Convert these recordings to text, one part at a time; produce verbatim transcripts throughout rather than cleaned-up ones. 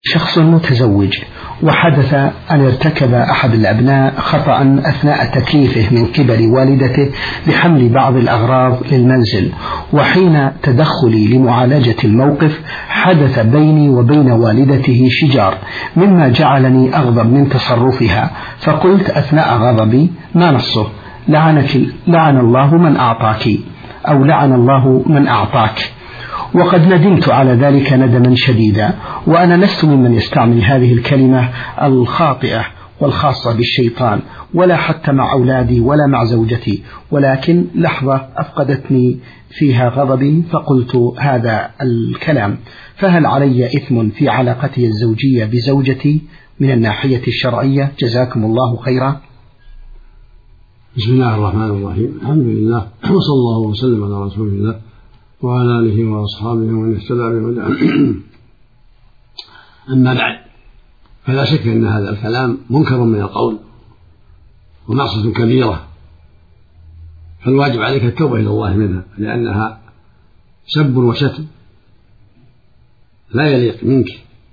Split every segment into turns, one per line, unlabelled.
شخص متزوج وحدث أن ارتكب أحد الأبناء خطأ أثناء تكليفه من قبل والدته بحمل بعض الأغراض للمنزل، وحين تدخلي لمعالجة الموقف حدث بيني وبين والدته شجار مما جعلني أغضب من تصرفها، فقلت أثناء غضبي: ما نصه؟ لعنك لعن الله من أعطاك، أو لعن الله من أعطاك. وقد ندمت على ذلك ندما شديدا، وأنا لست ممن يستعمل هذه الكلمة الخاطئة والخاصة بالشيطان، ولا حتى مع أولادي ولا مع زوجتي، ولكن لحظة أفقدتني فيها غضبي فقلت هذا الكلام. فهل علي إثم في علاقتي الزوجية بزوجتي من الناحية الشرعية؟ جزاكم الله خيرا.
بسم الله الرحمن الرحيم، الحمد لله وصلى الله وسلم على رسول الله وعلى آله وأصحابه ومن اهتدى بهداه. أما بعد، فلا شك أن هذا الكلام منكر من القول ومعصية كبيرة، فالواجب عليك التوبة إلى الله منها، لأنها سب وشتم لا يليق منك.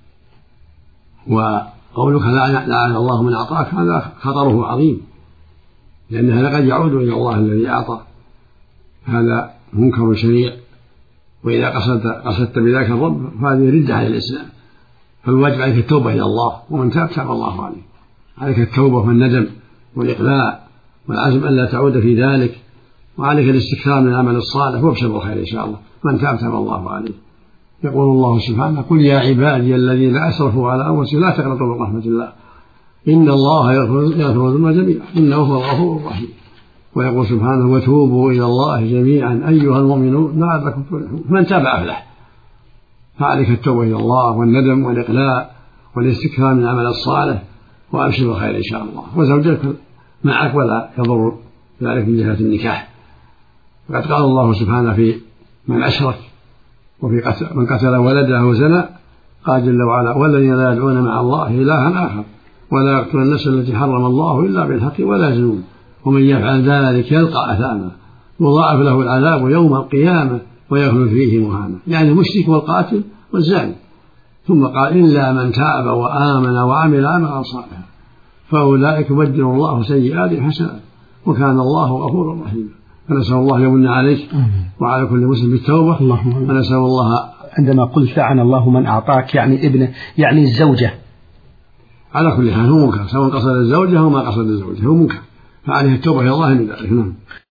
وقولك لعن الله من أعطاك هذا خطره عظيم، لأن هذا قد يعود إلى الله الذي أعطى، هذا منكر شنيع. وإذا قصدت, قصدت بذلك الرب فهذه ردة على الإسلام، فالواجب عليك التوبة إلى الله، ومن تاب تاب الله عليه. عليك التوبة والندم والإقلاع والعزم ألا تعود في ذلك، وعليك الاستكثار من العمل الصالح وابشر بالخير إن شاء الله. من تاب تاب الله عليه. يقول الله سبحانه: قل يا عبادي الذين أسرفوا على أنفسهم لا تقنطوا من رحمة الله إن الله يغفر الذنوب جميعا إنه هو الغفور الرحيم. ويقول سبحانه: وتوبوا إلى الله جميعا أيها المؤمنون لعلكم تفلحون. من تاب أفلح. فعليك التوبة إلى الله والندم والإقلاع والاستكثار من العمل الصالح، وأبشر بالخير إن شاء الله. وزوجك معك ولا يضر ذلك من جهة النكاح. وقد قال الله سبحانه في من أشرك وفي قتل من قتل ولده وزنى، قال جل وعلا: والذين لا يدعون مع الله إلها آخر ولا يقتلون النفس التي حرم الله إلا بالحق ولا يزنون ومن يفعل ذلك يلقى أثاما يضاعف له العذاب يوم القيامة ويخلد فيه مهانا. يعني المشرك والقاتل والزاني. ثم قال: إلا من تاب وآمن وعمل عملا صالحا فأولئك يبدل الله سيئات حسنات وكان الله غفورا رحيما. فنسأل الله يمن عليك وعلى كل مسلم بالتوبة. ونسأل الله.
عندما قلت لعن الله من أعطاك يعني ابنه، يعني الزوجة.
على كل حال هو منكر، سواء قصد الزوجة أو ما قصد الزوجة هو منكر، فعليه التوبة إلى الله من ذلك.